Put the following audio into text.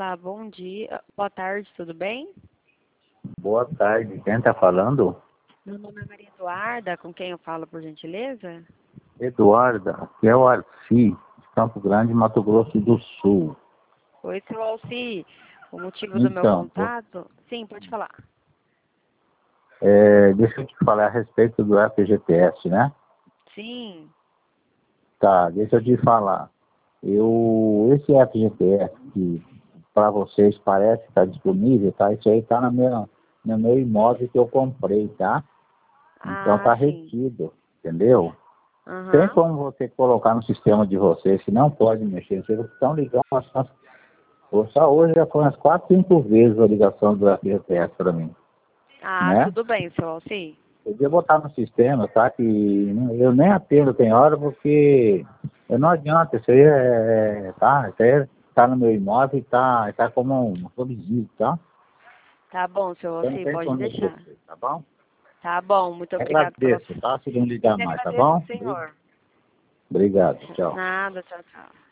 Olá, bom dia. Boa tarde, tudo bem? Boa tarde, quem está falando? Meu nome é Maria Eduarda, com quem eu falo, por gentileza? Eduarda, aqui é o Arci, de Campo Grande, Mato Grosso do Sul. Oi, seu Alci. O motivo do meu Então, contato... Sim, pode falar. deixa eu te falar a respeito do FGTS, né? Sim. Tá, deixa eu te falar. Esse FGTS que para vocês parece que está disponível, tá? Isso aí está no meu imóvel que eu comprei, tá? Então Ah, está sim. retido, entendeu? Tem Aham. como você colocar no sistema de vocês que não pode mexer, vocês estão ligando bastante. Só hoje já foi umas 4, 5 vezes a ligação do FGTS para mim, Ah, né? tudo bem, seu Alci. Podia botar no sistema, tá? Que eu nem atendo tem hora porque não adianta, isso aí tá? Isso aí tá no meu imóvel e tá como um subsídio, tá? Tá bom, seu Então não Alci, tem pode como mexer, deixar. tá bom? Tá bom, muito obrigado pela... Agradeço, tá? Se não Eu ligar que mais, tá agradeço, bom? senhor. Obrigado, tchau. Nada, tchau, tchau.